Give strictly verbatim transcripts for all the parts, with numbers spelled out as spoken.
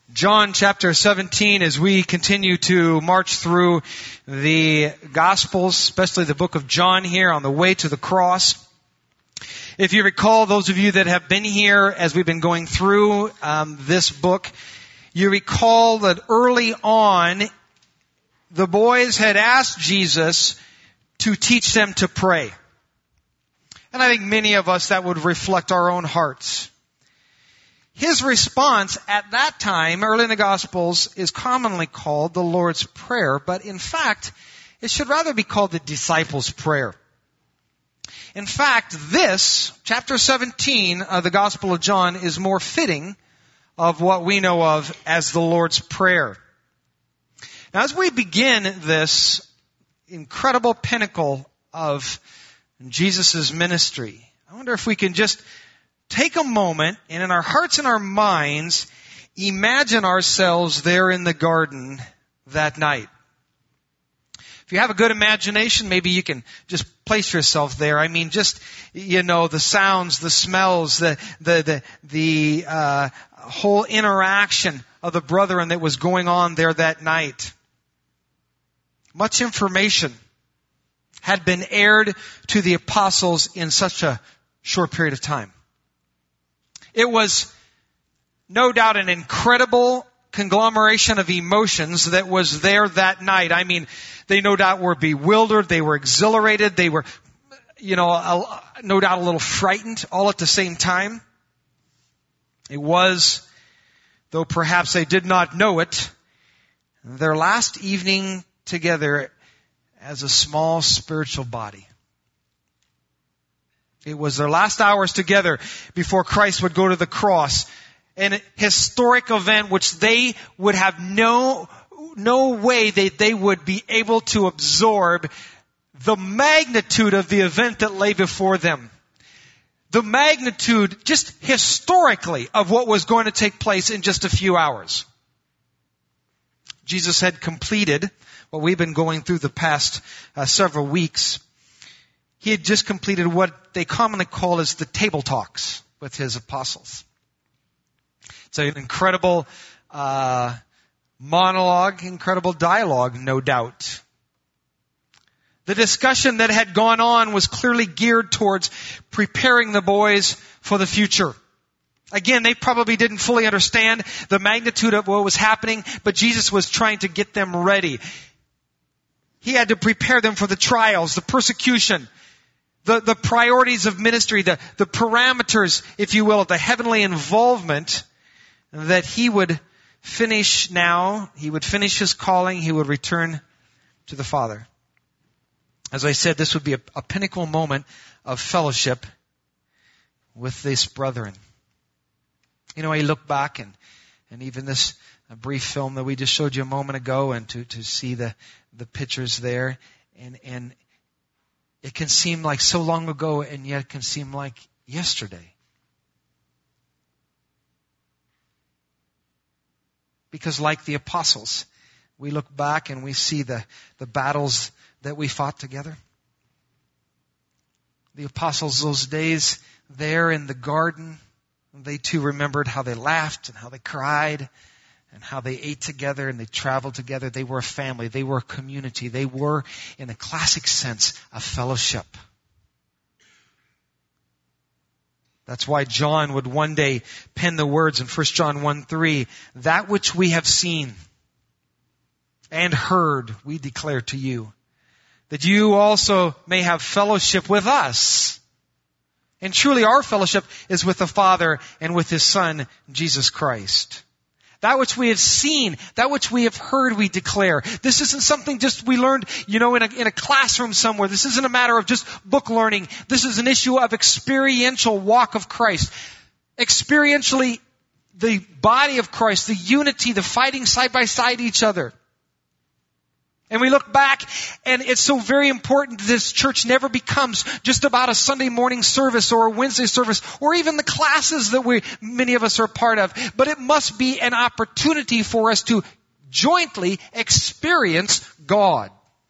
John chapter seventeen, as we continue to march through the Gospels, especially the book of John here on the way to the cross. If you recall, those of you that have been here as we've been going through um, this book, you recall that early on, the boys had asked Jesus to teach them to pray. And I think many of us, that would reflect our own hearts. His response at that time, early in the Gospels, is commonly called the Lord's Prayer, but in fact, it should rather be called the disciples' prayer. In fact, this, chapter seventeen of the Gospel of John, is more fitting of what we know of as the Lord's Prayer. Now, as we begin this incredible pinnacle of Jesus' ministry, I wonder if we can just take a moment and in our hearts and our minds, imagine ourselves there in the garden that night. If you have a good imagination, maybe you can just place yourself there. I mean, just, you know, the sounds, the smells, the, the, the, the, uh, whole interaction of the brethren that was going on there that night. Much information had been aired to the apostles in such a short period of time. It was no doubt an incredible conglomeration of emotions that was there that night. I mean, they no doubt were bewildered, they were exhilarated, they were, you know, a, no doubt a little frightened all at the same time. It was, though perhaps they did not know it, their last evening together as a small spiritual body. It was their last hours together before Christ would go to the cross. An historic event which they would have no, no way that they would be able to absorb the magnitude of the event that lay before them. The magnitude, just historically, of what was going to take place in just a few hours. Jesus had completed what we've been going through the past uh, several weeks. He had just completed what they commonly call as the table talks with his apostles. It's an incredible uh, monologue, incredible dialogue, no doubt. The discussion that had gone on was clearly geared towards preparing the boys for the future. Again, they probably didn't fully understand the magnitude of what was happening, but Jesus was trying to get them ready. He had to prepare them for the trials, the persecution, the, the priorities of ministry, the, the parameters, if you will, of the heavenly involvement that he would finish now. He would finish his calling. He would return to the Father. As I said, this would be a, a pinnacle moment of fellowship with these brethren. You know, I look back and, and even this a brief film that we just showed you a moment ago, and to, to see the, the pictures there, and, and it can seem like so long ago, and yet it can seem like yesterday. Because like the apostles, we look back and we see the, the battles that we fought together. The apostles, those days there in the garden, they too remembered how they laughed and how they cried and how they ate together and they traveled together. They were a family. They were a community. They were, in a classic sense, a fellowship. That's why John would one day pen the words in First John one three, that which we have seen and heard, we declare to you, that you also may have fellowship with us. And truly our fellowship is with the Father and with His Son, Jesus Christ. That which we have seen, that which we have heard, we declare. This isn't something just we learned, you know, in a, in a classroom somewhere. This isn't a matter of just book learning. This is an issue of experiential walk of Christ. Experientially, the body of Christ, the unity, the fighting side by side each other. And we look back, and it's so very important that this church never becomes just about a Sunday morning service or a Wednesday service or even the classes that we, many of us are part of. But it must be an opportunity for us to jointly experience God.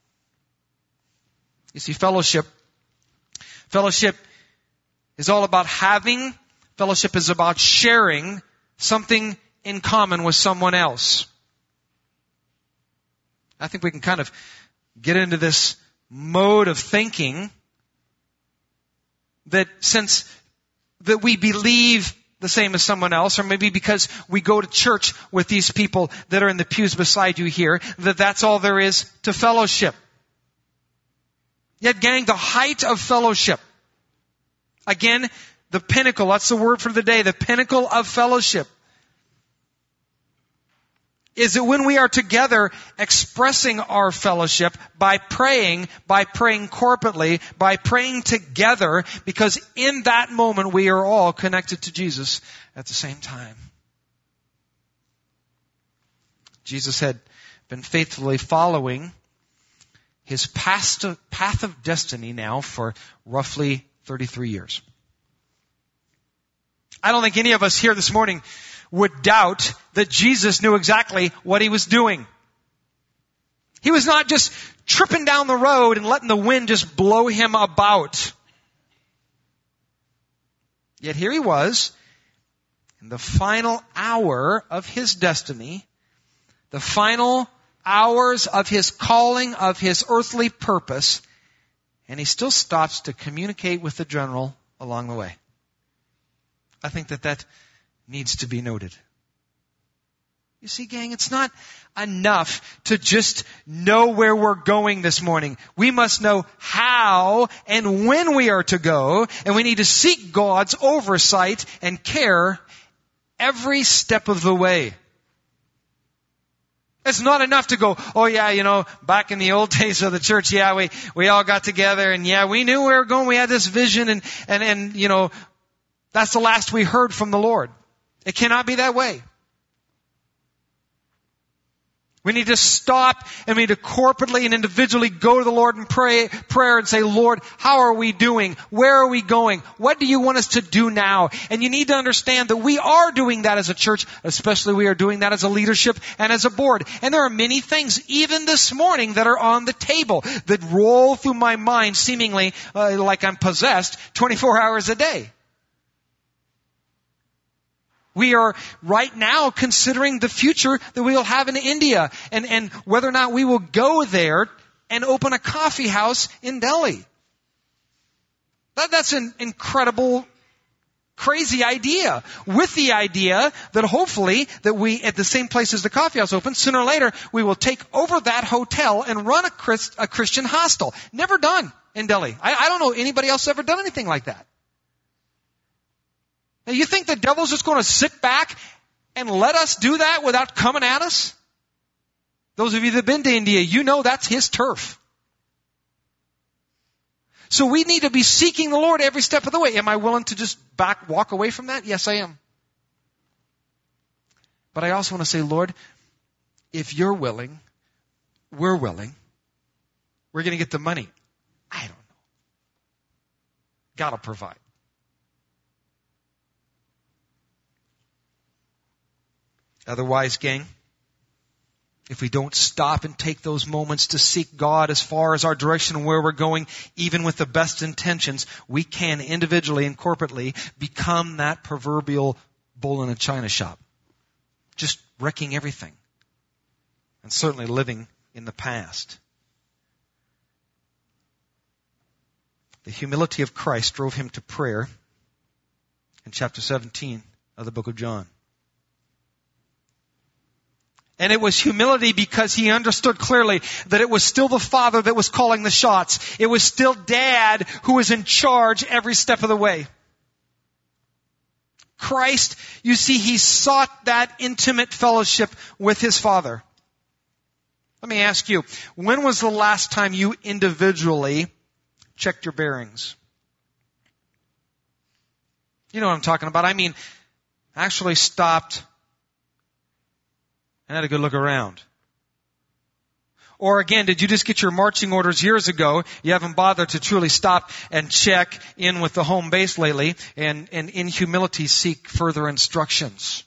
You see, fellowship, fellowship is all about having, fellowship is about sharing something in common with someone else. I think we can kind of get into this mode of thinking that since that we believe the same as someone else, or maybe because we go to church with these people that are in the pews beside you here, that that's all there is to fellowship. Yet, gang, the height of fellowship, again, the pinnacle, that's the word for the day, the pinnacle of fellowship, is that when we are together expressing our fellowship by praying, by praying corporately, by praying together, because in that moment we are all connected to Jesus at the same time. Jesus had been faithfully following his path of destiny now for roughly thirty-three years. I don't think any of us here this morning would doubt that Jesus knew exactly what he was doing. He was not just tripping down the road and letting the wind just blow him about. Yet here he was, in the final hour of his destiny, the final hours of his calling, of his earthly purpose, and he still stops to communicate with the general along the way. I think that that needs to be noted. You see, gang, it's not enough to just know where we're going this morning. We must know how and when we are to go, and we need to seek God's oversight and care every step of the way. It's not enough to go, oh yeah, you know, back in the old days of the church, yeah, we, we all got together and yeah, we knew where we were going. We had this vision and, and, and, you know, that's the last we heard from the Lord. It cannot be that way. We need to stop and we need to corporately and individually go to the Lord and pray, prayer and say, Lord, how are we doing? Where are we going? What do you want us to do now? And you need to understand that we are doing that as a church, especially we are doing that as a leadership and as a board. And there are many things, even this morning, that are on the table that roll through my mind seemingly uh, like I'm possessed twenty-four hours a day. We are right now considering the future that we will have in India and, and whether or not we will go there and open a coffee house in Delhi. That, that's an incredible, crazy idea. With the idea that hopefully that we, at the same place as the coffee house opens, sooner or later we will take over that hotel and run a, Christ, a Christian hostel. Never done in Delhi. I, I don't know anybody else ever done anything like that. Now, you think the devil's just going to sit back and let us do that without coming at us? Those of you that have been to India, you know that's his turf. So we need to be seeking the Lord every step of the way. Am I willing to just back, walk away from that? Yes, I am. But I also want to say, Lord, if you're willing, we're willing, we're going to get the money. I don't know. God will provide. Otherwise, gang, if we don't stop and take those moments to seek God as far as our direction and where we're going, even with the best intentions, we can individually and corporately become that proverbial bull in a china shop. Just wrecking everything. And certainly living in the past. The humility of Christ drove him to prayer in chapter seventeen of the book of John. And it was humility because he understood clearly that it was still the Father that was calling the shots. It was still Dad who was in charge every step of the way. Christ, you see, he sought that intimate fellowship with his Father. Let me ask you, when was the last time you individually checked your bearings? You know what I'm talking about. I mean, actually stopped and had a good look around. Or again, did you just get your marching orders years ago? You haven't bothered to truly stop and check in with the home base lately and, and in humility seek further instructions.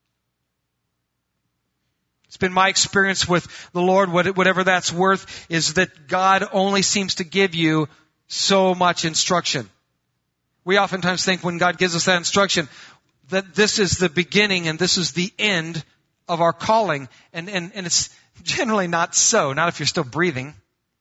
It's been my experience with the Lord, whatever that's worth, is that God only seems to give you so much instruction. We oftentimes think when God gives us that instruction, that this is the beginning and this is the end of our calling. And, and, and it's generally not so, not if you're still breathing.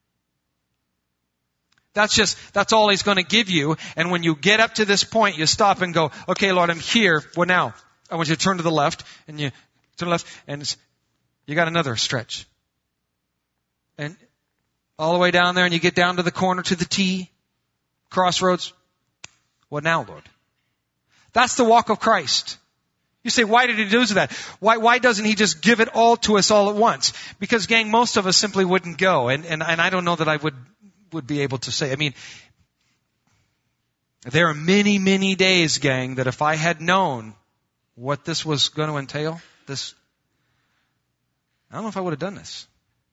That's just, that's all He's going to give you. And when you get up to this point, you stop and go, okay, Lord, I'm here. What now? I want you to turn to the left, and you to the left, and it's, you got another stretch. And all the way down there, and you get down to the corner to the T, crossroads. What now, Lord? That's the walk of Christ. You say, why did He do that? Why, why doesn't He just give it all to us all at once? Because, gang, most of us simply wouldn't go. And, and, and I don't know that I would, would be able to say. I mean, there are many, many days, gang, that if I had known what this was going to entail, this, I don't know if I would have done this.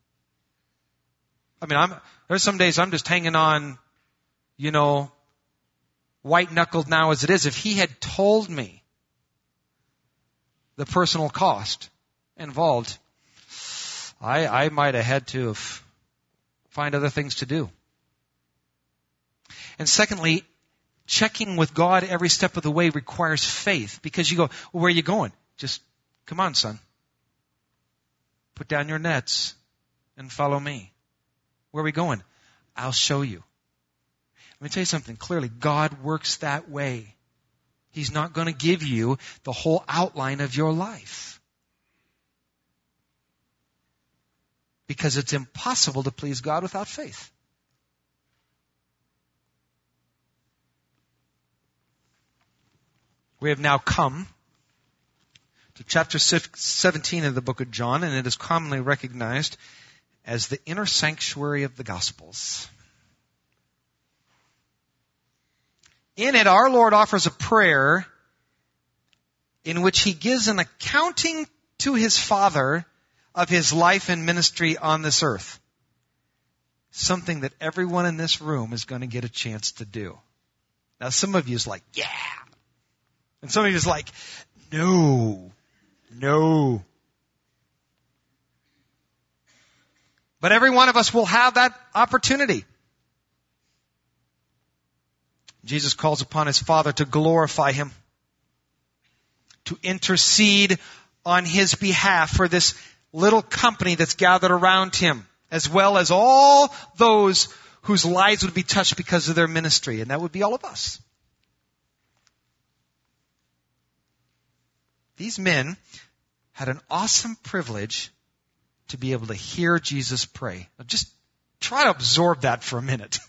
I mean, I'm, there's some days I'm just hanging on, you know, white-knuckled now as it is. If He had told me the personal cost involved, I, I might have had to have find other things to do. And secondly, checking with God every step of the way requires faith, because you go, well, where are you going? Just, come on, son. Put down your nets and follow me. Where are we going? I'll show you. Let me tell you something. Clearly, God works that way. He's not going to give you the whole outline of your life, because it's impossible to please God without faith. We have now come to chapter seventeen of the book of John, and it is commonly recognized as the inner sanctuary of the Gospels. In it, our Lord offers a prayer in which He gives an accounting to His Father of His life and ministry on this earth. Something that everyone in this room is going to get a chance to do. Now, some of you is like, yeah. And some of you is like, no, no. But every one of us will have that opportunity. Jesus calls upon His Father to glorify Him, to intercede on His behalf for this little company that's gathered around Him, as well as all those whose lives would be touched because of their ministry, and that would be all of us. These men had an awesome privilege to be able to hear Jesus pray. Now just try to absorb that for a minute.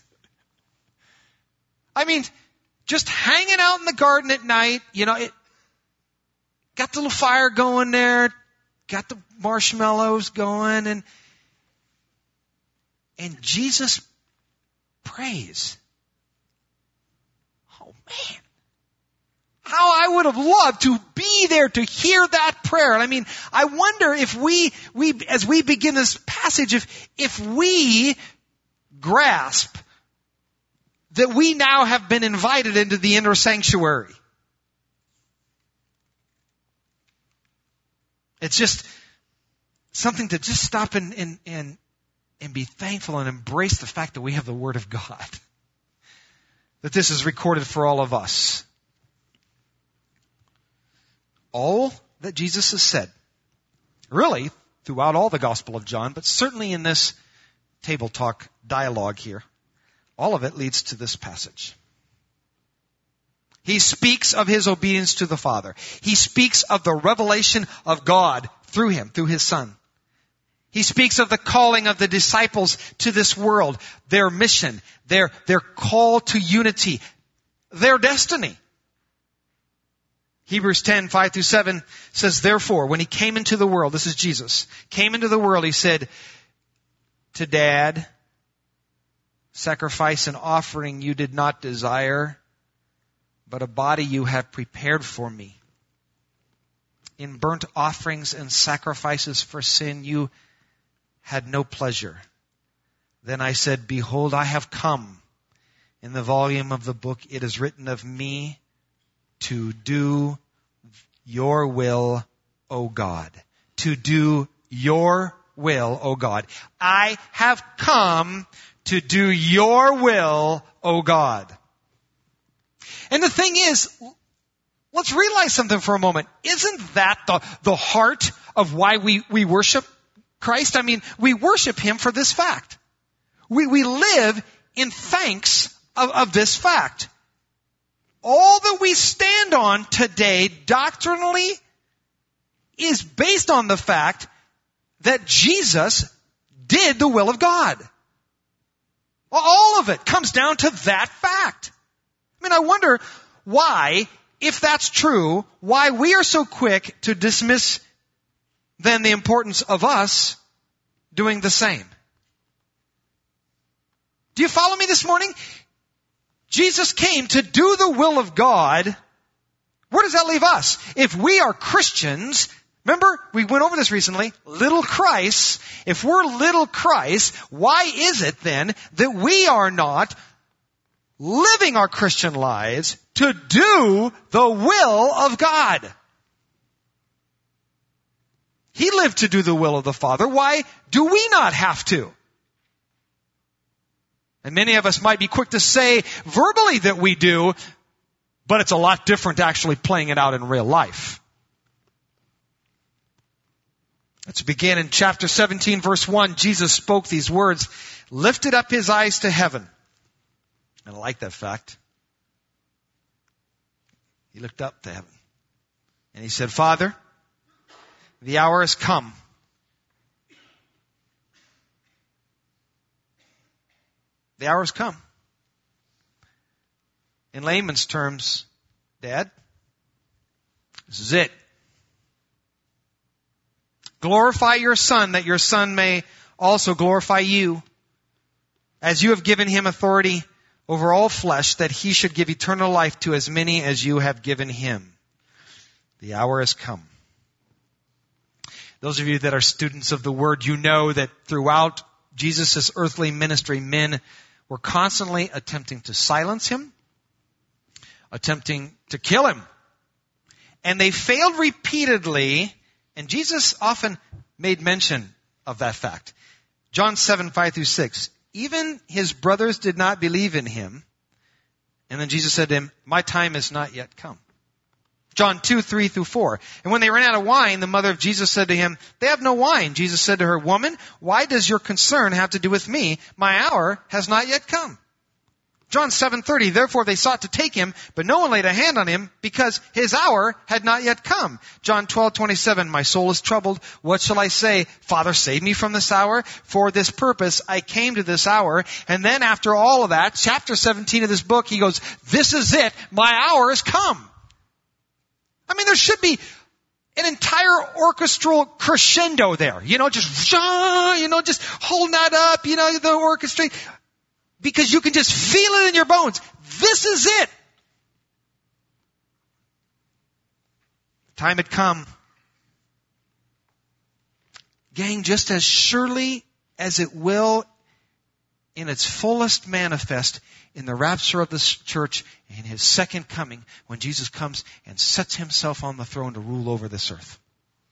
I mean, just hanging out in the garden at night, you know, it got the little fire going there, got the marshmallows going, and and Jesus prays. Oh man. How I would have loved to be there to hear that prayer. And I mean, I wonder if we, we, as we begin this passage, if, if we grasp that we now have been invited into the inner sanctuary. It's just something to just stop and, and, and, and be thankful and embrace the fact that we have the Word of God. That this is recorded for all of us. All that Jesus has said, really, throughout all the Gospel of John, but certainly in this table talk dialogue here, all of it leads to this passage. He speaks of His obedience to the Father. He speaks of the revelation of God through Him, through His Son. He speaks of the calling of the disciples to this world, their mission, their, their call to unity, their destiny. Hebrews ten, five through seven says, therefore, when He came into the world, this is Jesus, came into the world, He said to Dad, sacrifice and offering you did not desire, but a body you have prepared for me. In burnt offerings and sacrifices for sin you had no pleasure. Then I said, behold, I have come. In the volume of the book it is written of me to do your will, O God. To do your will, O God. I have come to do your will, O God. And the thing is, Let's realize something for a moment. Isn't that the, the heart of why we, we worship Christ? I mean, we worship Him for this fact. We, we live in thanks of, of this fact. All that we stand on today doctrinally is based on the fact that Jesus did the will of God. All of it comes down to that fact. I mean, I wonder why, if that's true, why we are so quick to dismiss then the importance of us doing the same. Do you follow me this morning? Jesus came to do the will of God. Where does that leave us? If we are Christians, remember, we went over this recently, little Christ. If we're little Christ, why is it then that we are not living our Christian lives to do the will of God? He lived to do the will of the Father. Why do we not have to? And many of us might be quick to say verbally that we do, but it's a lot different actually playing it out in real life. Let's begin in chapter seventeen, verse one. Jesus spoke these words, lifted up His eyes to heaven. And I like that fact. He looked up to heaven. And He said, Father, the hour has come. The hour has come. In layman's terms, Dad, this is it. Glorify your Son, that your Son may also glorify you, as you have given Him authority over all flesh, that He should give eternal life to as many as you have given Him. The hour has come. Those of you that are students of the Word, you know that throughout Jesus' earthly ministry, men were constantly attempting to silence Him, attempting to kill Him. And they failed repeatedly, and Jesus often made mention of that fact. John seven, five through six. Even His brothers did not believe in Him. And then Jesus said to him, my time is not yet come. John two, three through four. And when they ran out of wine, the mother of Jesus said to Him, they have no wine. Jesus said to her, woman, why does your concern have to do with me? My hour has not yet come. John seven, thirty. Therefore they sought to take Him, but no one laid a hand on Him because His hour had not yet come. John twelve, twenty-seven. My soul is troubled. What shall I say? Father, save me from this hour. For this purpose I came to this hour. And then after all of that, chapter seventeen of this book, He goes, this is it. My hour has come. I mean, there should be an entire orchestral crescendo there. You know, just, you know, just holding that up, you know, the orchestra. Because you can just feel it in your bones. This is it. Time had come. Gang, just as surely as it will in its fullest manifest in the rapture of the church in His second coming, when Jesus comes and sets Himself on the throne to rule over this earth.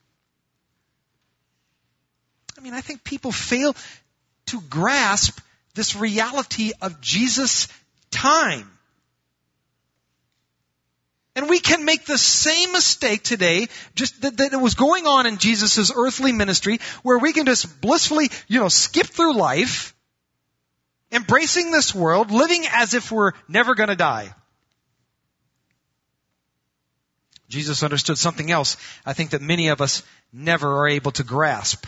I mean, I think people fail to grasp this reality of Jesus' time. And we can make the same mistake today, just that, that it was going on in Jesus' earthly ministry, where we can just blissfully, you know, skip through life, embracing this world, living as if we're never going to die. Jesus understood something else, I think, that many of us never are able to grasp.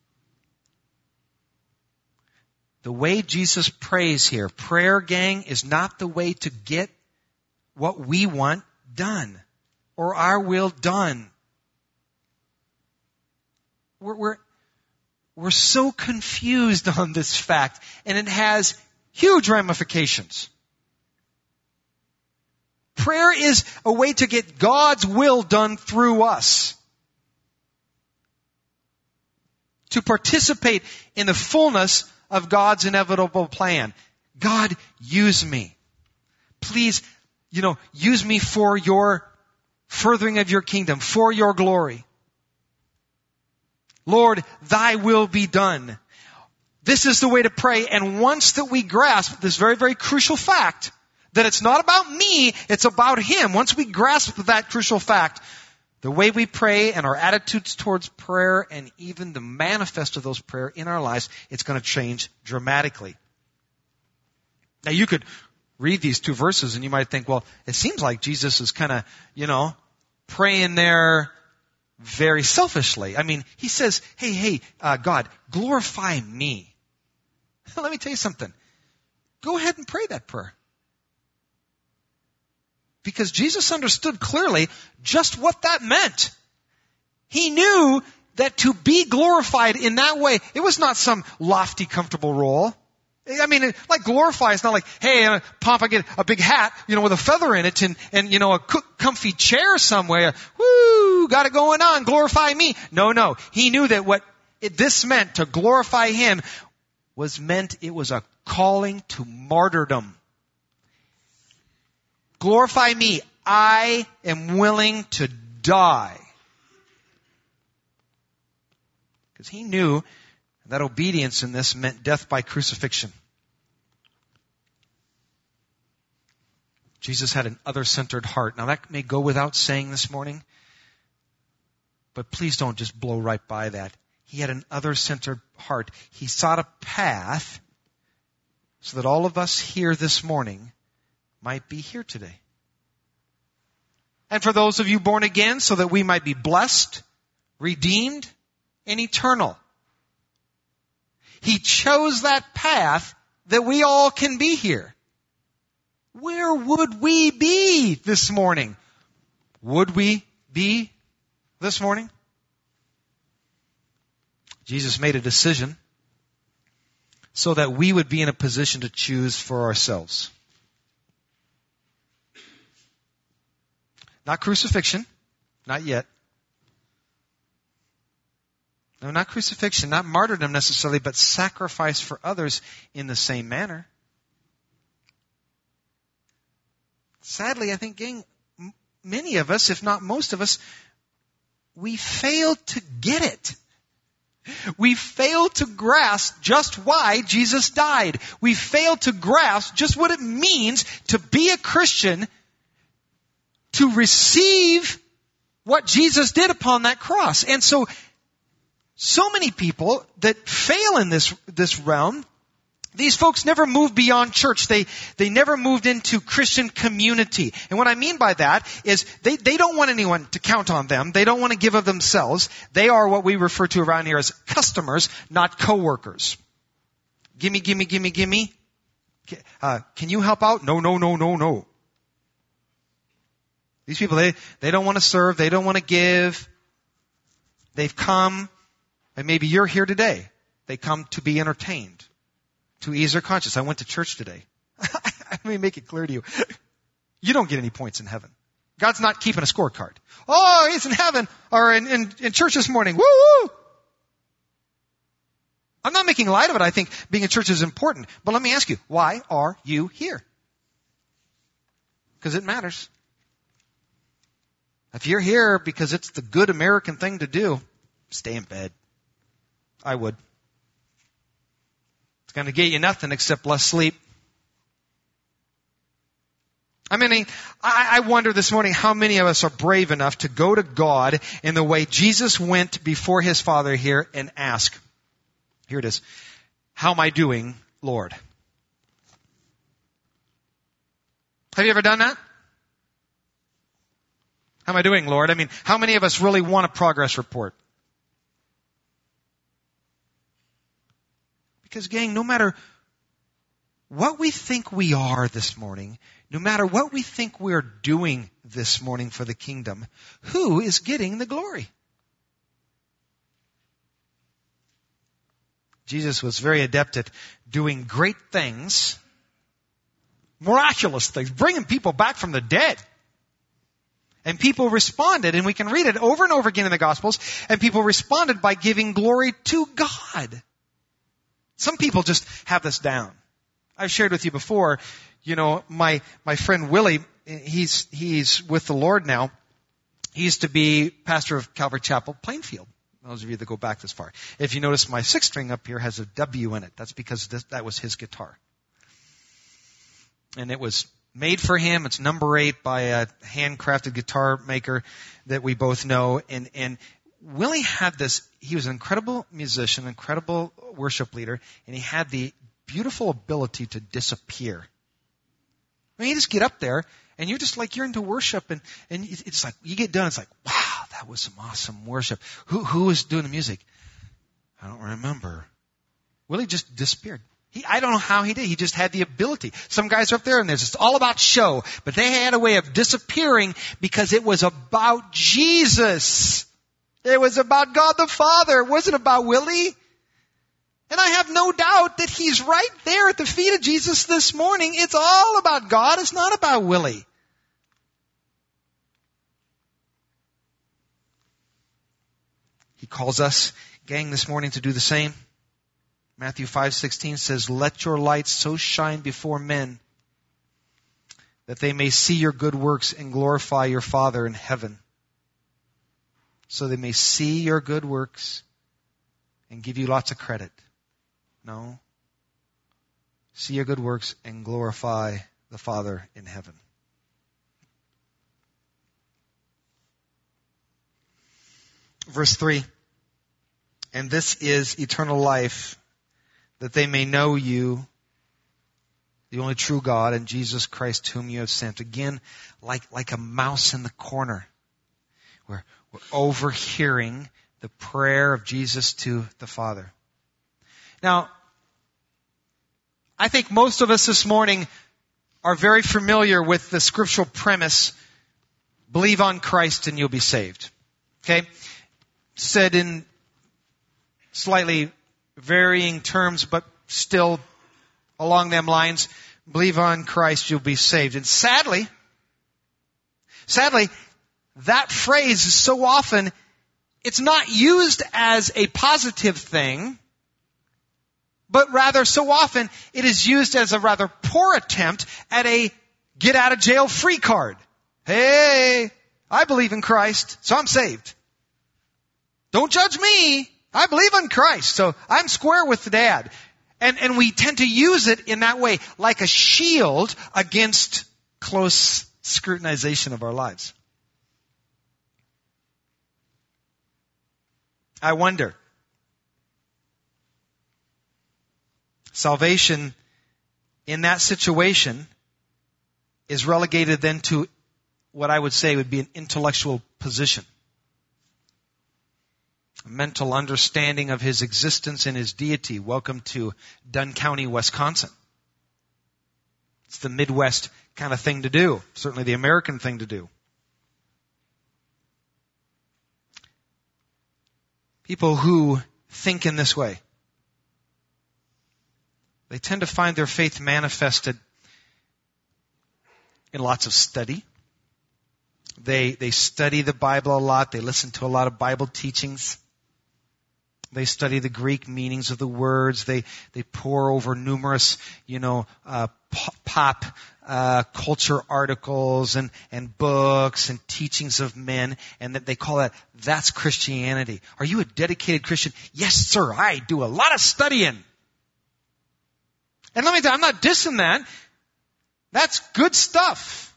The way Jesus prays here, prayer, gang, is not the way to get what we want done or our will done. We're, we're, we're so confused on this fact, and it has huge ramifications. Prayer is a way to get God's will done through us. To participate in the fullness of God's inevitable plan. God, use me. Please, you know, use me for your furthering of your kingdom, for your glory. Lord, thy will be done. This is the way to pray. And once that we grasp this very, very crucial fact That it's not about me, it's about Him. Once we grasp that crucial fact, the way we pray and our attitudes towards prayer and even the manifest of those prayers in our lives, it's going to change dramatically. Now you could read these two verses and you might think, well, it seems like Jesus is kind of, you know, praying there very selfishly. I mean, He says, hey, hey, uh, God, glorify me. Let me tell you something. Go ahead and pray that prayer. Because Jesus understood clearly just what that meant. He knew that to be glorified in that way, it was not some lofty, comfortable role. I mean, like glorify is not like, hey, uh, Pomp, I get a big hat, you know, with a feather in it and, and you know, a comfy chair somewhere. Woo, got it going on, glorify me. No, no. He knew that what it, this meant, to glorify Him, was meant it was a calling to martyrdom. Glorify me. I am willing to die. Because He knew that obedience in this meant death by crucifixion. Jesus had an other-centered heart. Now that may go without saying this morning, but please don't just blow right by that. He had an other-centered heart. He sought a path so that all of us here this morning might be here today. And for those of you born again, so that we might be blessed, redeemed, and eternal. He chose that path that we all can be here. Where would we be this morning? Would we be this morning? Jesus made a decision so that we would be in a position to choose for ourselves. Not crucifixion, not yet. No, not crucifixion, not martyrdom necessarily, but sacrifice for others in the same manner. Sadly, I think, gang, many of us, if not most of us, we fail to get it. We fail to grasp just why Jesus died. We fail to grasp just what it means to be a Christian, to receive what Jesus did upon that cross. And so, so many people that fail in this, this realm, these folks never moved beyond church. They, they never moved into Christian community. And what I mean by that is they, they don't want anyone to count on them. They don't want to give of themselves. They are what we refer to around here as customers, not co-workers. Gimme, gimme, gimme, gimme. Uh, can you help out? No, no, no, no, no. These people, they, they don't want to serve. They don't want to give. They've come, and maybe you're here today. They come to be entertained, to ease their conscience. I went to church today. Let me make it clear to you. You don't get any points in heaven. God's not keeping a scorecard. Oh, he's in heaven, or in, in, in church this morning. Woo woo! I'm not making light of it. I think being in church is important. But let me ask you, why are you here? Because it matters. If you're here because it's the good American thing to do, stay in bed. I would. It's going to get you nothing except less sleep. I mean, I, I wonder this morning how many of us are brave enough to go to God in the way Jesus went before His Father here and ask. Here it is. How am I doing, Lord? Have you ever done that? How am I doing, Lord? I mean, how many of us really want a progress report? Because, gang, no matter what we think we are this morning, no matter what we think we're doing this morning for the kingdom, who is getting the glory? Jesus was very adept at doing great things, miraculous things, bringing people back from the dead. And people responded, and we can read it over and over again in the Gospels, and people responded by giving glory to God. Some people just have this down. I've shared with you before, you know, my, my friend Willie, he's, he's with the Lord now. He used to be pastor of Calvary Chapel, Plainfield. Those of you that go back this far. If you notice, my sixth string up here has a W in it. That's because this, that was his guitar. And it was made for him. It's number eight by a handcrafted guitar maker that we both know. And, and Willie had this, he was an incredible musician, incredible worship leader, and he had the beautiful ability to disappear. I mean, you just get up there, and you're just like, you're into worship, and, and it's like, you get done, it's like, wow, that was some awesome worship. Who, who was doing the music? I don't remember. Willie just disappeared. He, I don't know how he did. He just had the ability. Some guys are up there and it's all about show, but they had a way of disappearing because it was about Jesus. It was about God the Father. It wasn't about Willie. And I have no doubt that he's right there at the feet of Jesus this morning. It's all about God. It's not about Willie. He calls us, gang, this morning to do the same. Matthew five sixteen says, "Let your light so shine before men that they may see your good works and glorify your Father in heaven." So they may see your good works and give you lots of credit. No. See your good works and glorify the Father in heaven. Verse three, "And this is eternal life, that they may know you, the only true God, and Jesus Christ whom you have sent." Again, like, like a mouse in the corner. We're, we're overhearing the prayer of Jesus to the Father. Now, I think most of us this morning are very familiar with the scriptural premise, believe on Christ and you'll be saved. Okay? Said in slightly varying terms, but still along them lines, believe on Christ, you'll be saved. And sadly, sadly, that phrase is so often, it's not used as a positive thing, but rather so often it is used as a rather poor attempt at a get out of jail free card. Hey, I believe in Christ, so I'm saved. Don't judge me. I believe in Christ, so I'm square with the dad. And, and we tend to use it in that way, like a shield against close scrutinization of our lives. I wonder, salvation in that situation is relegated then to what I would say would be an intellectual position. A mental understanding of his existence and his deity. Welcome to Dunn County, Wisconsin. It's the Midwest kind of thing to do. Certainly the American thing to do. People who think in this way, they tend to find their faith manifested in lots of study. They, they study the Bible a lot. They listen to a lot of Bible teachings. They study the Greek meanings of the words. They, they pore over numerous, you know, uh, pop, uh, culture articles and, and books and teachings of men. And that they call that, that's Christianity. Are you a dedicated Christian? Yes, sir. I do a lot of studying. And let me tell you, I'm not dissing that. That's good stuff.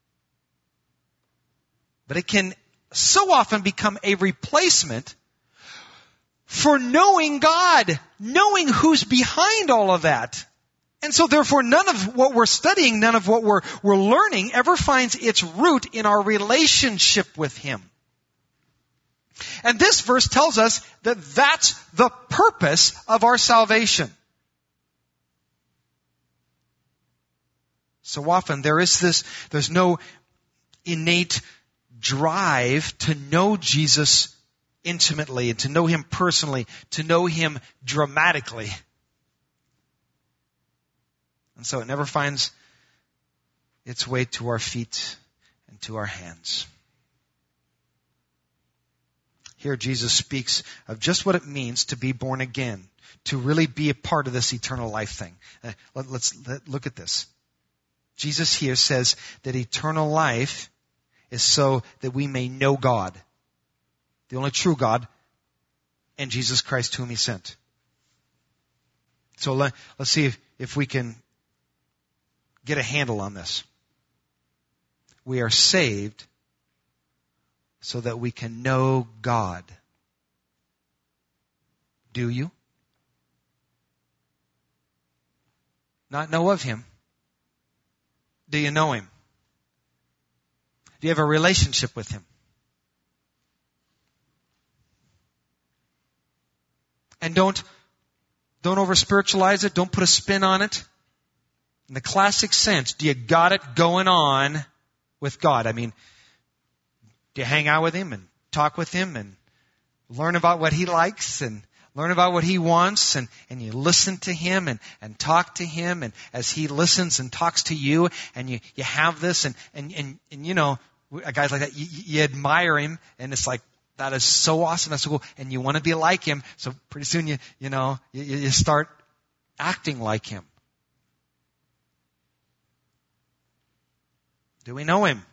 But it can so often become a replacement for knowing God, knowing who's behind all of that. And so therefore none of what we're studying, none of what we're, we're learning ever finds its root in our relationship with Him. And this verse tells us that that's the purpose of our salvation. So often there is this, there's no innate drive to know Jesus intimately and to know Him personally, to know Him dramatically. And so it never finds its way to our feet and to our hands. Here Jesus speaks of just what it means to be born again, to really be a part of this eternal life thing. Uh, let, let's let, look at this. Jesus here says that eternal life is so that we may know God, the only true God, and Jesus Christ whom He sent. So let, let's see if, if we can get a handle on this. we are saved so that we can know God. Do you? Not know of Him. Do you know Him? Do you have a relationship with Him? And don't, don't over-spiritualize it. Don't put a spin on it. In the classic sense, do you got it going on with God? I mean, do you hang out with Him and talk with Him and learn about what He likes and learn about what He wants, and, and you listen to Him and, and talk to Him, and as He listens and talks to you, and you, you have this, and, and, and, and you know, guys like that, you, you admire Him, and it's like, that is so awesome, that's so cool, and you want to be like Him, so pretty soon you, you know, you, you start acting like Him. Do we know Him?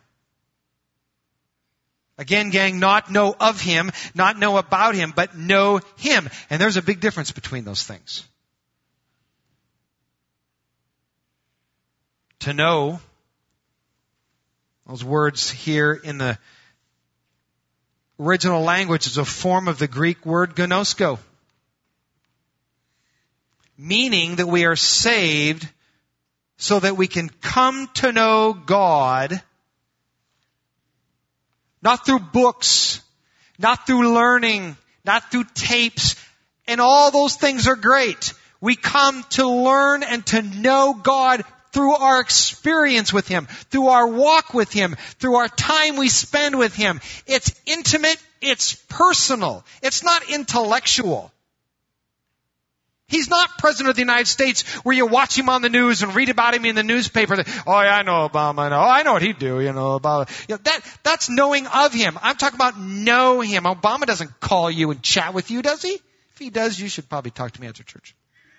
Again, gang, not know of Him, not know about Him, but know Him. And there's a big difference between those things. To know, those words here in the original language is a form of the Greek word gnosko, meaning that we are saved so that we can come to know God, not through books, not through learning, not through tapes, and all those things are great. We come to learn and to know God through our experience with Him, through our walk with Him, through our time we spend with Him. It's intimate, it's personal, it's not intellectual. He's not President of the United States where you watch Him on the news and read about Him in the newspaper. Oh, yeah, I know Obama. I know. Oh, I know what he'd do, you know, about you know, that. That's knowing of Him. I'm talking about know Him. Obama doesn't call you and chat with you, does he? If he does, you should probably talk to me after church.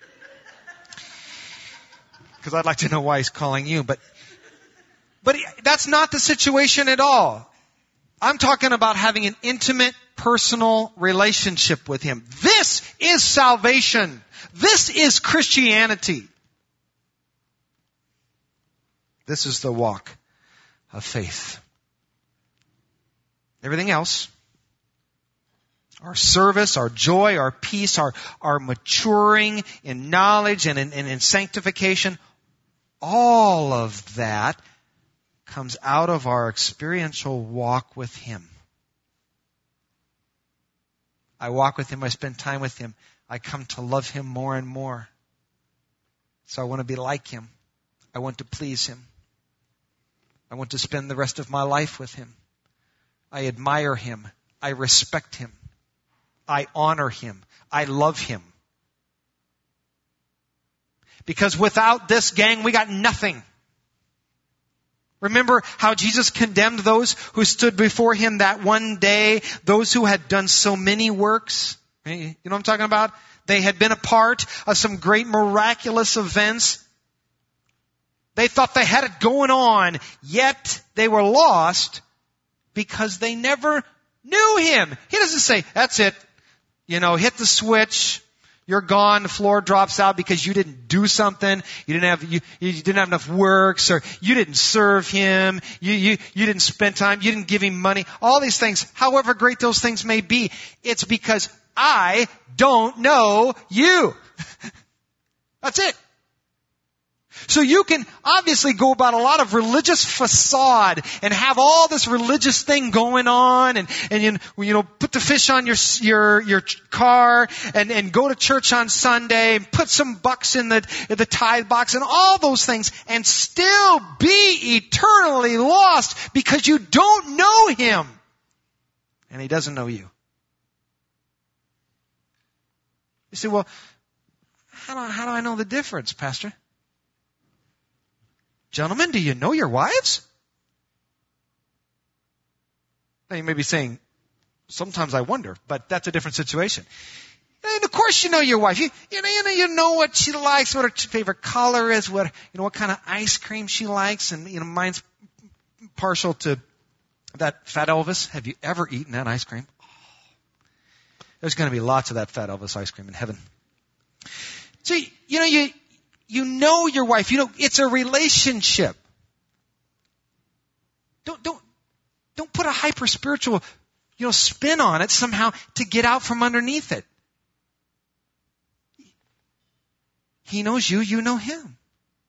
Because I'd like to know why he's calling you. But, but that's not the situation at all. I'm talking about having an intimate, personal relationship with Him. This is salvation. This is Christianity. This is the walk of faith. Everything else, our service, our joy, our peace, our, our maturing in knowledge and in, and in sanctification, all of that comes out of our experiential walk with Him. I walk with Him, I spend time with Him, I come to love Him more and more. So I want to be like Him. I want to please Him. I want to spend the rest of my life with Him. I admire Him. I respect Him. I honor Him. I love Him. Because without this, gang, we got nothing. Remember how Jesus condemned those who stood before Him that one day, those who had done so many works? You know what I'm talking about? They had been a part of some great miraculous events. They thought they had it going on, yet they were lost because they never knew Him. He doesn't say, that's it. You know, hit the switch. You're gone. The floor drops out because you didn't do something. You didn't have you, you didn't have enough works, or you didn't serve Him. You you you didn't spend time. You didn't give Him money. All these things, however great those things may be, it's because I don't know you. That's it. So you can obviously go about a lot of religious facade and have all this religious thing going on, and, and you, you know, put the fish on your, your, your car and, and go to church on Sunday and put some bucks in the, in the tithe box and all those things, and still be eternally lost because you don't know Him and He doesn't know you. You say, well, how do, how do I know the difference, Pastor? Gentlemen, do you know your wives? Now you may be saying, sometimes I wonder, but that's a different situation. And of course you know your wife. You, you know, you know, you know what she likes, what her favorite color is, what, you know, what kind of ice cream she likes, and, you know, mine's partial to that Fat Elvis. Have you ever eaten that ice cream? Oh, there's going to be lots of that Fat Elvis ice cream in heaven. So, you know, you, You know your wife. You know, it's a relationship. Don't, don't, don't put a hyper spiritual, you know, spin on it somehow to get out from underneath it. He knows you, you know him.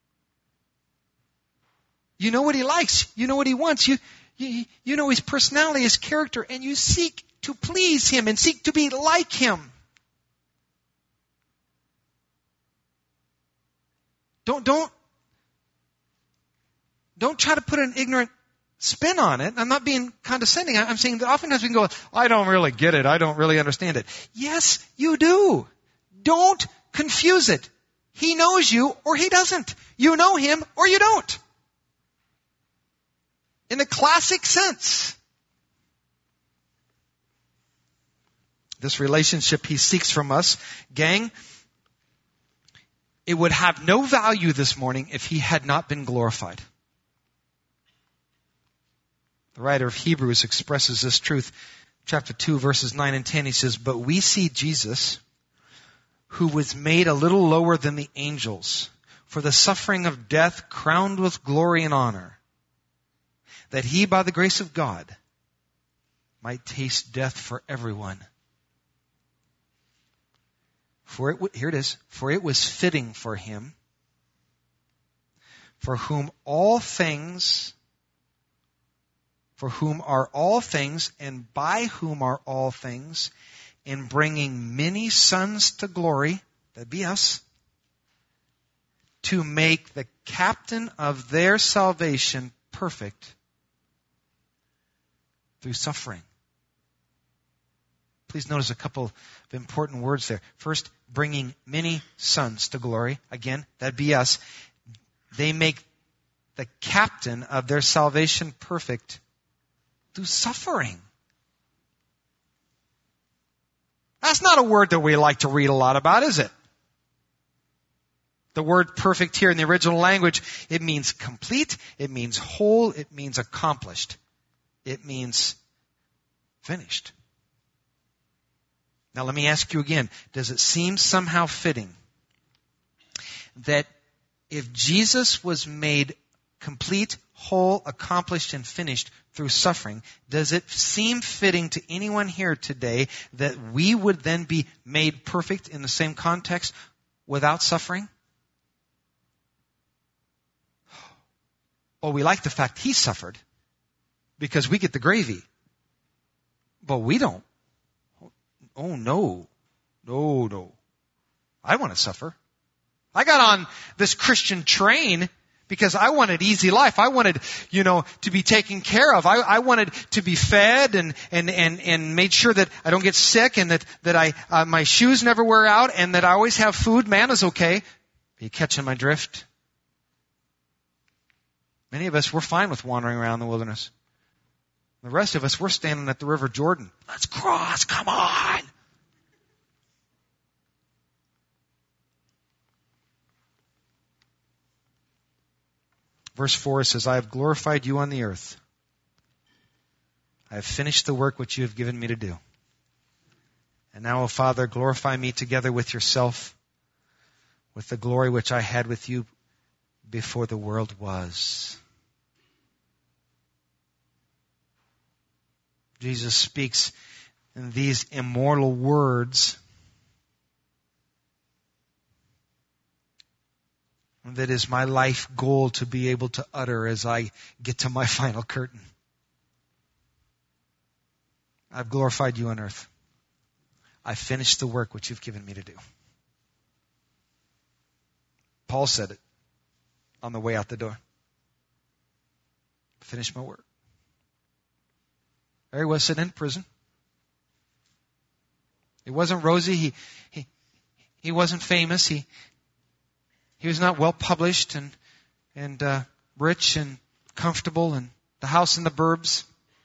You know what he likes. You know what he wants. You, you, you know his personality, his character, and you seek to please him and seek to be like him. Don't, don't, don't try to put an ignorant spin on it. I'm not being condescending. I'm saying that oftentimes we can go, I don't really get it. I don't really understand it. Yes, you do. Don't confuse it. He knows you or he doesn't. You know him or you don't. In the classic sense. This relationship he seeks from us, gang, it would have no value this morning if he had not been glorified. The writer of Hebrews expresses this truth. Chapter two, verses nine and ten, he says, but we see Jesus, who was made a little lower than the angels, for the suffering of death crowned with glory and honor, that he, by the grace of God, might taste death for everyone. For it, here it is, for it was fitting for him, for whom all things, for whom are all things, and by whom are all things, in bringing many sons to glory, that'd be us, to make the captain of their salvation perfect through suffering. Please notice a couple of important words there. First, bringing many sons to glory. Again, that'd be us. They make the captain of their salvation perfect through suffering. That's not a word that we like to read a lot about, is it? The word perfect here in the original language, it means complete, it means whole, it means accomplished. It means finished. Now let me ask you again, does it seem somehow fitting that if Jesus was made complete, whole, accomplished, and finished through suffering, does it seem fitting to anyone here today that we would then be made perfect in the same context without suffering? Well, we like the fact he suffered because we get the gravy. But we don't. Oh, no. No, no. I want to suffer. I got on this Christian train because I wanted easy life. I wanted, you know, to be taken care of. I, I wanted to be fed and, and, and, and made sure that I don't get sick and that, that I, uh, my shoes never wear out and that I always have food. Manna's okay. Are you catching my drift? Many of us, we're fine with wandering around the wilderness. The rest of us, we're standing at the River Jordan. Let's cross. Come on. Verse four says, I have glorified you on the earth. I have finished the work which you have given me to do. And now, O Father, glorify me together with yourself, with the glory which I had with you before the world was. Jesus speaks in these immortal words that is my life goal to be able to utter as I get to my final curtain. I've glorified you on earth. I've finished the work which you've given me to do. Paul said it on the way out the door. Finished my work. There he was sitting in prison. It wasn't rosy. He, he, he wasn't famous. He, he was not well published and, and, uh, rich and comfortable and the house in the burbs.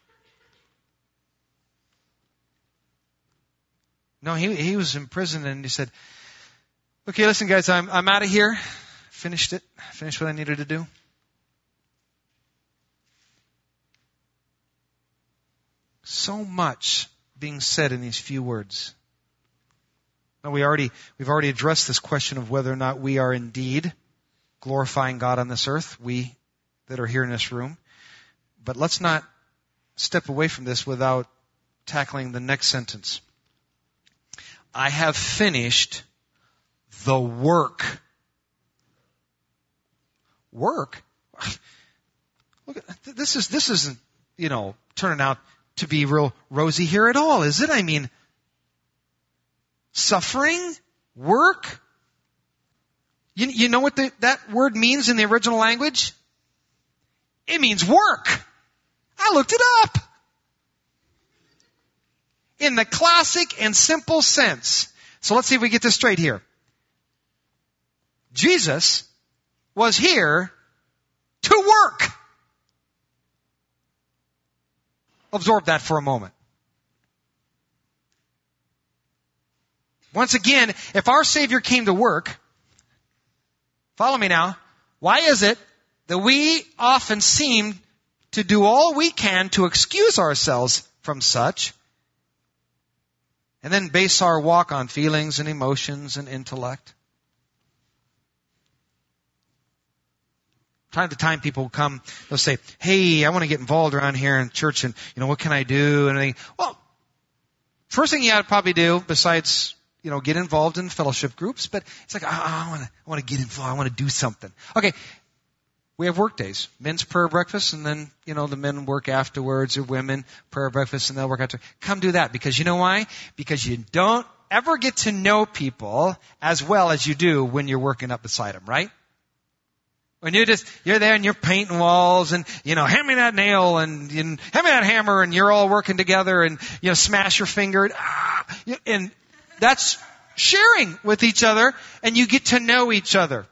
No, he, he was in prison and he said, okay, listen guys, I'm, I'm out of here. Finished it. Finished what I needed to do. So much being said in these few words. Now we already, we've already addressed this question of whether or not we are indeed glorifying God on this earth, we that are here in this room. But let's not step away from this without tackling the next sentence. I have finished the work. Work? Look, this is, this isn't, you know, turning out to be real rosy here at all, is it? I mean, suffering? Work? You, you know what the, that word means in the original language? It means work. I looked it up. In the classic and simple sense. So let's see if we get this straight here. Jesus was here to work. Absorb that for a moment. Once again, if our Savior came to work, follow me now, why is it that we often seem to do all we can to excuse ourselves from such, and then base our walk on feelings and emotions and intellect? Time to time people come, they'll say, hey, I want to get involved around here in church and, you know, what can I do? And they, well, first thing you ought to probably do besides, you know, get involved in fellowship groups, but it's like, oh, I want to, I want to get involved. I want to do something. Okay. We have work days, men's prayer breakfast, and then, you know, the men work afterwards, or women prayer breakfast, and they'll work after. Come do that, because you know why? Because you don't ever get to know people as well as you do when you're working up beside them, right? When you're just, you're there and you're painting walls and, you know, hand me that nail and, and hand me that hammer, and you're all working together and, you know, smash your finger and, ah, and that's sharing with each other, and you get to know each other.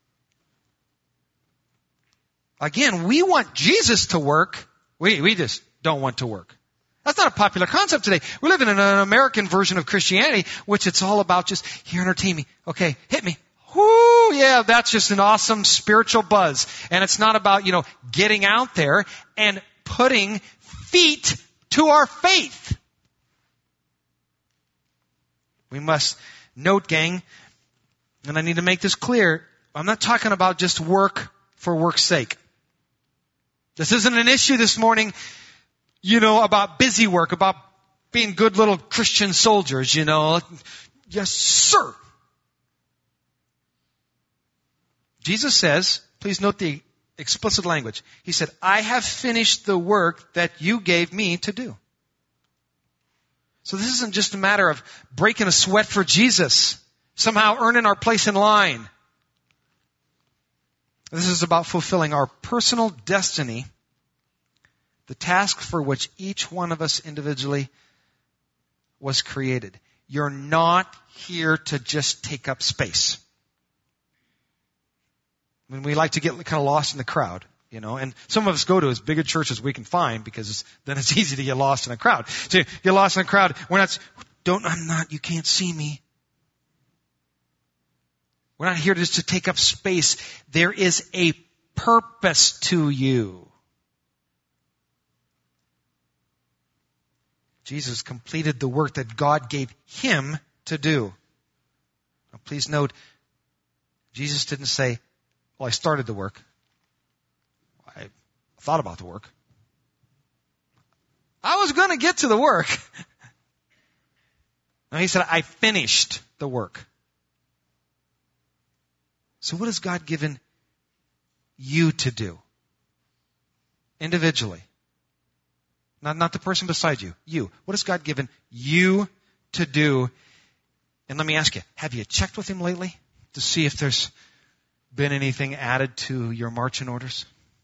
Again, we want Jesus to work. We, we just don't want to work. That's not a popular concept today. We live in an American version of Christianity, which it's all about just, here, entertain me. Okay, hit me. Whoo, yeah, that's just an awesome spiritual buzz. And it's not about, you know, getting out there and putting feet to our faith. We must note, gang, and I need to make this clear, I'm not talking about just work for work's sake. This isn't an issue this morning, you know, about busy work, about being good little Christian soldiers, you know. Yes, sir. Jesus says, please note the explicit language. He said, I have finished the work that you gave me to do. So this isn't just a matter of breaking a sweat for Jesus, somehow earning our place in line. This is about fulfilling our personal destiny, the task for which each one of us individually was created. You're not here to just take up space. I mean, we like to get kind of lost in the crowd, you know, and some of us go to as big a church as we can find, because it's, then it's easy to get lost in a crowd. So you get lost in a crowd. We're not, don't, I'm not, you can't see me. We're not here just to take up space. There is a purpose to you. Jesus completed the work that God gave him to do. Now, please note, Jesus didn't say, well, I started the work. I thought about the work. I was going to get to the work. No, he said, I finished the work. So what has God given you to do? Individually. Not, not the person beside you. You. What has God given you to do? And let me ask you, have you checked with him lately to see if there's been anything added to your marching orders?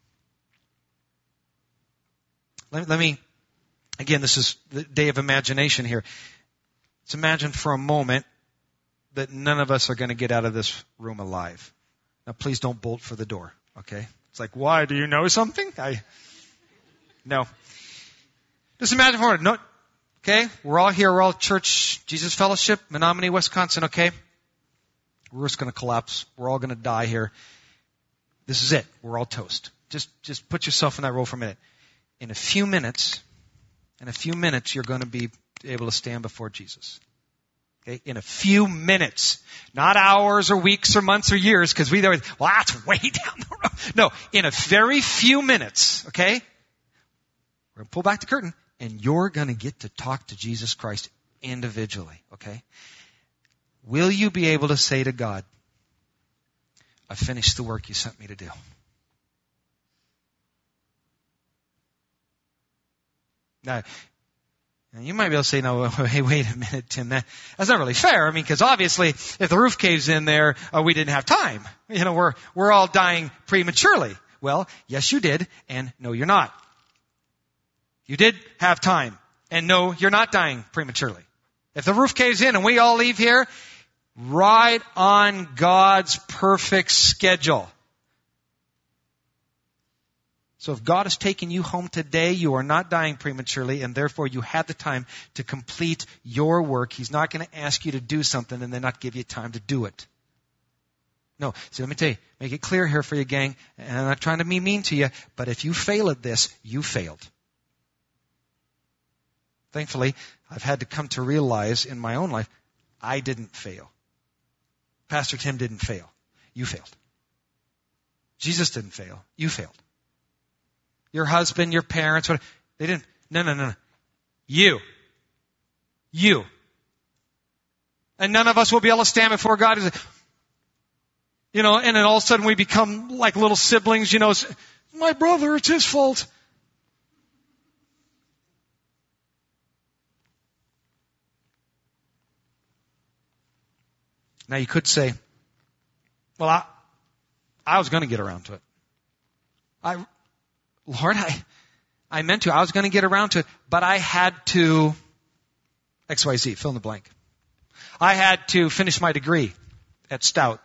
Let, let me, again, this is the day of imagination here. Let's imagine for a moment that none of us are going to get out of this room alive. Now, please don't bolt for the door, okay? It's like, why? Do you know something? I, no. Just imagine for a minute. No, okay? We're all here. We're all Church Jesus Fellowship, Menominee, Wisconsin, okay? We're just going to collapse. We're all going to die here. This is it. We're all toast. Just, just put yourself in that role for a minute. In a few minutes, in a few minutes, you're going to be able to stand before Jesus. Okay? In a few minutes. Not hours or weeks or months or years, because we always, well, that's way down the road. No, in a very few minutes, okay? We're going to pull back the curtain, and you're going to get to talk to Jesus Christ individually, okay? Will you be able to say to God, I finished the work you sent me to do? Now, you might be able to say, no, hey, wait a minute, Tim, that, that's not really fair. I mean, because obviously, if the roof caves in there, uh, we didn't have time. You know, we're, we're all dying prematurely. Well, yes, you did, and no, you're not. You did have time, and no, you're not dying prematurely. If the roof caves in and we all leave here, right on God's perfect schedule. So if God has taken you home today, you are not dying prematurely, and therefore you had the time to complete your work. He's not going to ask you to do something and then not give you time to do it. No. See, let me tell you, make it clear here for you, gang, and I'm not trying to be mean to you, but if you fail at this, you failed. Thankfully, I've had to come to realize in my own life, I didn't fail. Pastor Tim didn't fail. You failed. Jesus didn't fail. You failed. Your husband, your parents, whatever, they didn't. No, no, no, no. You. You. And none of us will be able to stand before God and say, you know, and then all of a sudden we become like little siblings, you know, my brother, it's his fault. Now you could say, well, I, I was going to get around to it. I, Lord, I, I meant to. I was going to get around to it, but I had to X Y Z, fill in the blank. I had to finish my degree at Stout.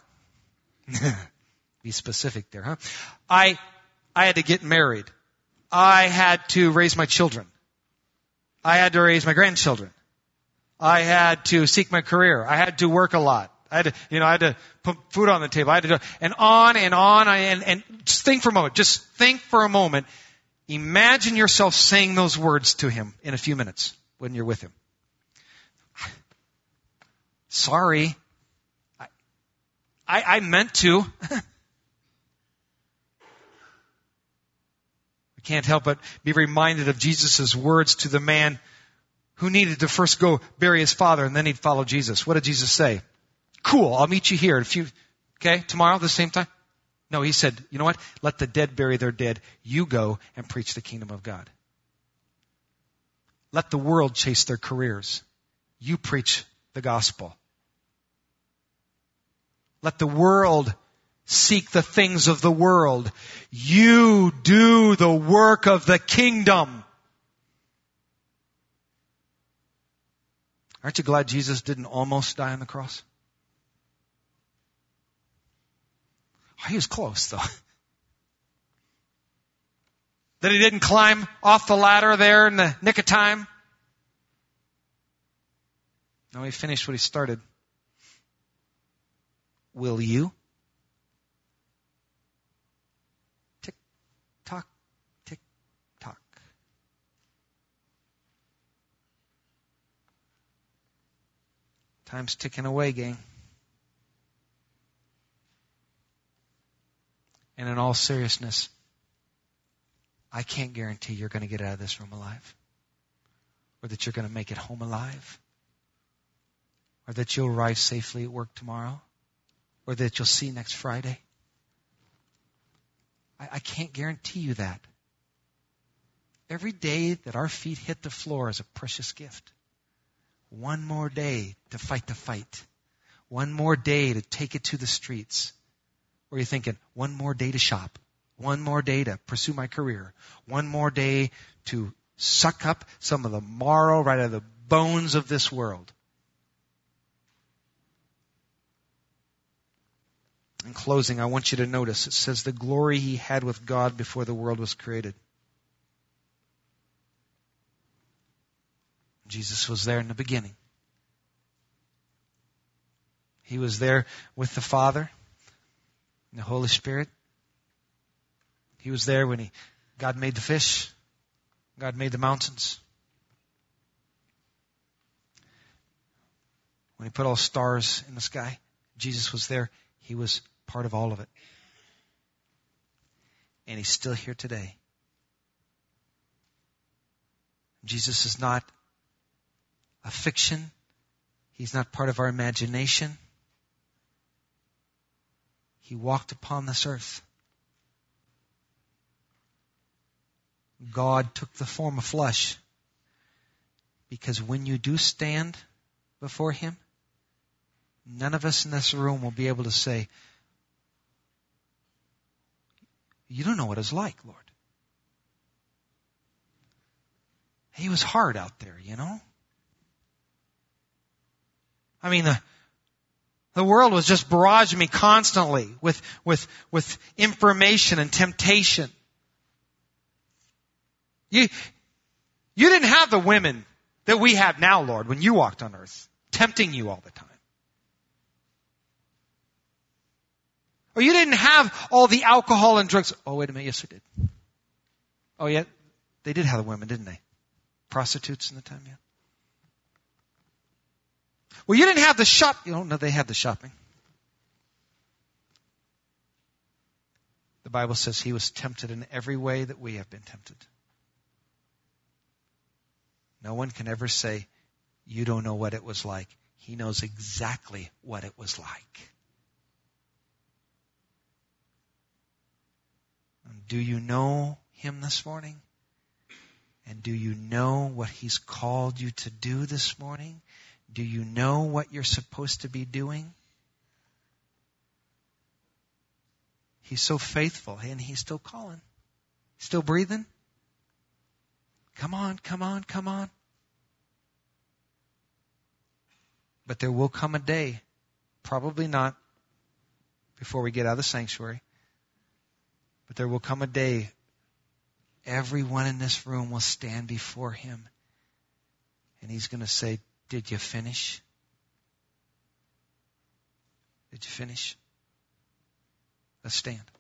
Be specific there, huh? I, I had to get married. I had to raise my children. I had to raise my grandchildren. I had to seek my career. I had to work a lot. I had to, you know, I had to put food on the table. I had to do, and on and on. I, and, and just think for a moment. Just think for a moment. Imagine yourself saying those words to him in a few minutes when you're with him. Sorry. I, I, I meant to. I can't help but be reminded of Jesus' words to the man who needed to first go bury his father and then he'd follow Jesus. What did Jesus say? Cool, I'll meet you here in a few, okay, tomorrow at the same time? No, he said, you know what? Let the dead bury their dead. You go and preach the kingdom of God. Let the world chase their careers. You preach the gospel. Let the world seek the things of the world. You do the work of the kingdom. Aren't you glad Jesus didn't almost die on the cross? He was close, though. That he didn't climb off the ladder there in the nick of time. No, he finished what he started. Will you? Tick, tock, tick, tock. Time's ticking away, gang. And in all seriousness, I can't guarantee you're going to get out of this room alive. Or that you're going to make it home alive. Or that you'll arrive safely at work tomorrow. Or that you'll see next Friday. I, I can't guarantee you that. Every day that our feet hit the floor is a precious gift. One more day to fight the fight. One more day to take it to the streets. Or you're thinking, one more day to shop. One more day to pursue my career. One more day to suck up some of the marrow right out of the bones of this world. In closing, I want you to notice, it says the glory he had with God before the world was created. Jesus was there in the beginning. He was there with the Father. And the Holy Spirit. He was there when he, God made the fish. God made the mountains. When he put all stars in the sky, Jesus was there. He was part of all of it. And he's still here today. Jesus is not a fiction. He's not part of our imagination. He walked upon this earth. God took the form of flesh. Because when you do stand before Him, none of us in this room will be able to say, you don't know what it's like, Lord. He was hard out there, you know. I mean, the, the world was just barraging me constantly with, with, with information and temptation. You, you didn't have the women that we have now, Lord, when you walked on earth, tempting you all the time. Or you didn't have all the alcohol and drugs. Oh, wait a minute. Yes, they did. Oh, yeah. They did have the women, didn't they? Prostitutes in the time, yeah. Well, you didn't have the shop. You don't know they had the shopping. The Bible says He was tempted in every way that we have been tempted. No one can ever say, you don't know what it was like. He knows exactly what it was like. Do you know Him this morning? And do you know what He's called you to do this morning? Do you know what you're supposed to be doing? He's so faithful, and He's still calling. Still breathing? Come on, come on, come on. But there will come a day, probably not before we get out of the sanctuary, but there will come a day everyone in this room will stand before Him, and He's going to say, did you finish? Did you finish? Let's stand.